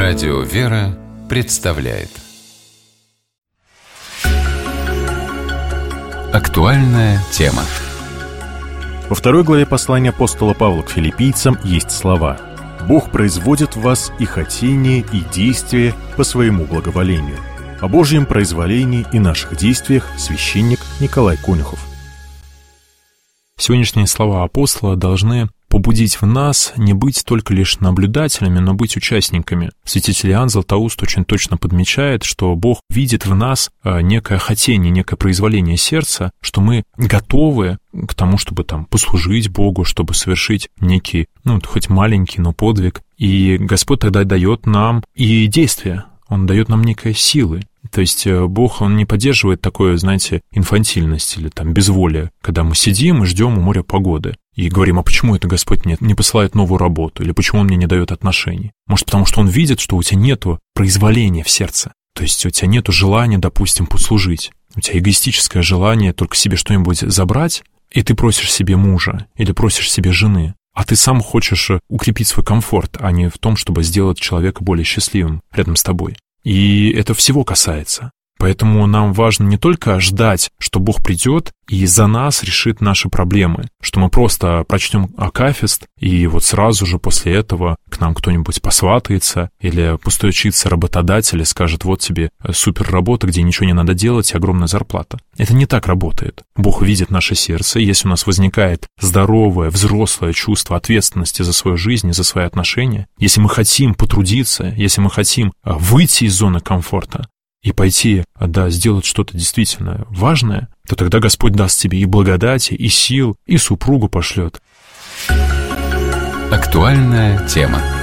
Радио «Вера» представляет Актуальная тема. Во 2 главе послания апостола Павла к филиппийцам есть слова: «Бог производит в вас и хотение, и действие по своему благоволению». О Божьем произволении и наших действиях священник Николай Конюхов. Сегодняшние слова апостола должны побудить в нас не быть только лишь наблюдателями, но быть участниками. Святитель Иоанн Златоуст очень точно подмечает, что Бог видит в нас некое хотение, некое произволение сердца, что мы готовы к тому, чтобы послужить Богу, чтобы совершить некий, хоть маленький, но подвиг. И Господь тогда дает нам и действия, Он дает нам некие силы. То есть Бог, Он не поддерживает такое, инфантильность или безволие, когда мы сидим и ждем у моря погоды. И говорим, а почему это Господь мне не посылает новую работу? Или почему Он мне не дает отношений? Может, потому что Он видит, что у тебя нету произволения в сердце. То есть у тебя нету желания, допустим, послужить. У тебя эгоистическое желание только себе что-нибудь забрать, и ты просишь себе мужа или просишь себе жены. А ты сам хочешь укрепить свой комфорт, а не в том, чтобы сделать человека более счастливым рядом с тобой. И это всего касается. Поэтому нам важно не только ждать, что Бог придет и за нас решит наши проблемы, что мы просто прочтем акафист, и вот сразу же после этого к нам кто-нибудь посватается, или постучится работодатель и скажет: вот тебе супер работа, где ничего не надо делать и огромная зарплата. Это не так работает. Бог видит наше сердце, и если у нас возникает здоровое, взрослое чувство ответственности за свою жизнь и за свои отношения, если мы хотим потрудиться, если мы хотим выйти из зоны комфорта, и пойти, сделать что-то действительно важное, то тогда Господь даст тебе и благодати, и сил, и супругу пошлет. Актуальная тема.